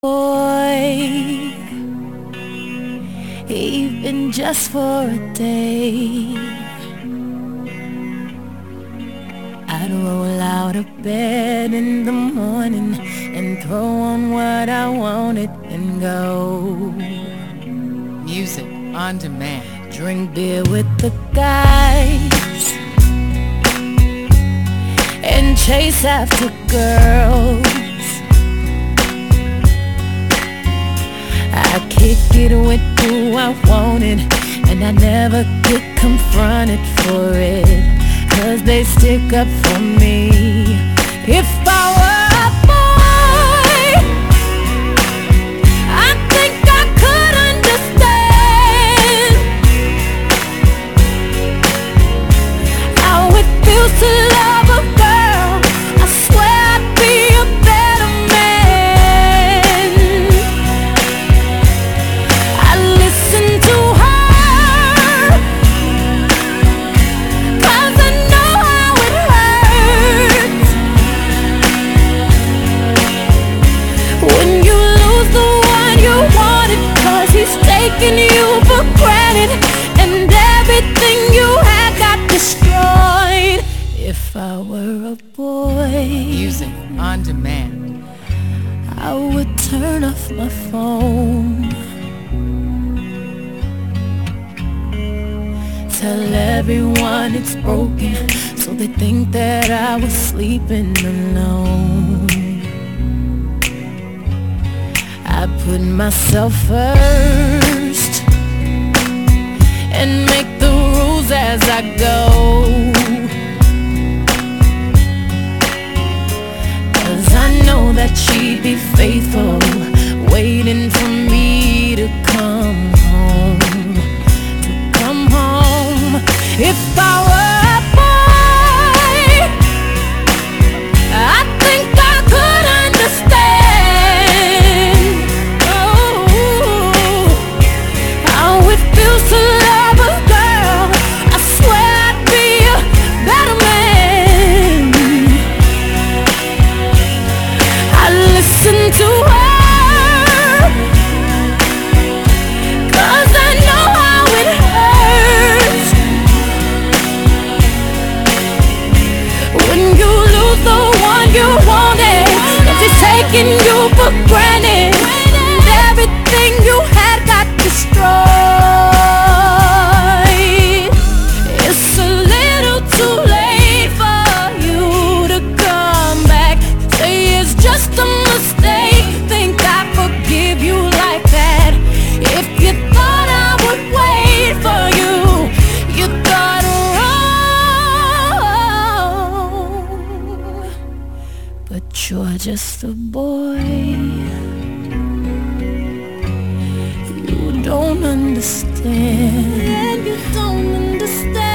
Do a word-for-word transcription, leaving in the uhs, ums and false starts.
boy, even just for a day. I'd roll out of bed in the morning and throw on what I wanted and go. Music on demand. Drink beer with the guys and chase after girls. I kick it with who I wanted, and I never get confronted for it, 'cause they stick up for me. If I were a boy, I think I could understand how it feels to love a girl. I swear I'd be a better man. I listen to her, 'cause I know how it hurts when you lose the one you wanted, 'cause he's taking you for granted and everything you had got destroyed. If I were a boy, Music on demand. I would turn off my phone, tell everyone it's broken, so they think that I was sleeping alone. I put myself first and make the rules as I go, 'cause I know that she'd be faithful, waiting for me to come home, to come home. If I were a boy, I think I could understand oh, how it feels to love a girl. I swear I'd be a better man. I listen to her, 'cause I know how it hurts when you lose the one you wanted, if it's taking you for granted and everything you had got destroyed. It's a little too late for you to come back, say it's just a mistake, think I forgive you like that. If you thought I would wait for you, you thought wrong. But you're just a boy, you don't understand, you don't understand.